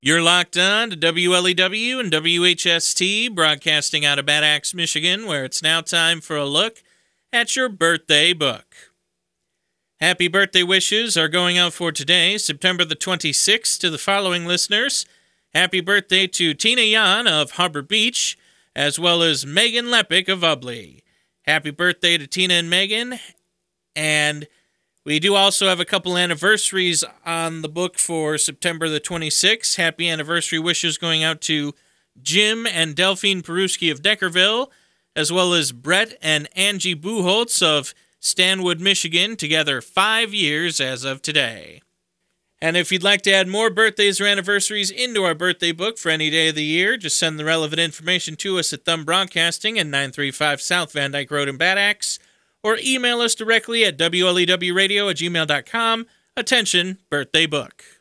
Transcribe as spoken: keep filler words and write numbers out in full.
You're locked on to W L E W and W H S T, broadcasting out of Bad Axe, Michigan, where it's now time for a look at your birthday book. Happy birthday wishes are going out for today, September the twenty-sixth, to the following listeners. Happy birthday to Tina Yan of Harbor Beach, as well as Megan Lepick of Ubley. Happy birthday to Tina and Megan, and we do also have a couple anniversaries on the book for September the twenty-sixth. Happy anniversary wishes going out to Jim and Delphine Peruski of Deckerville, as well as Brett and Angie Buholtz of Stanwood, Michigan, together five years as of today. And if you'd like to add more birthdays or anniversaries into our birthday book for any day of the year, just send the relevant information to us at Thumb Broadcasting at nine thirty-five South Van Dyke Road in Bad Axe, or email us directly at W L E W radio at gmail dot com. Attention, birthday book.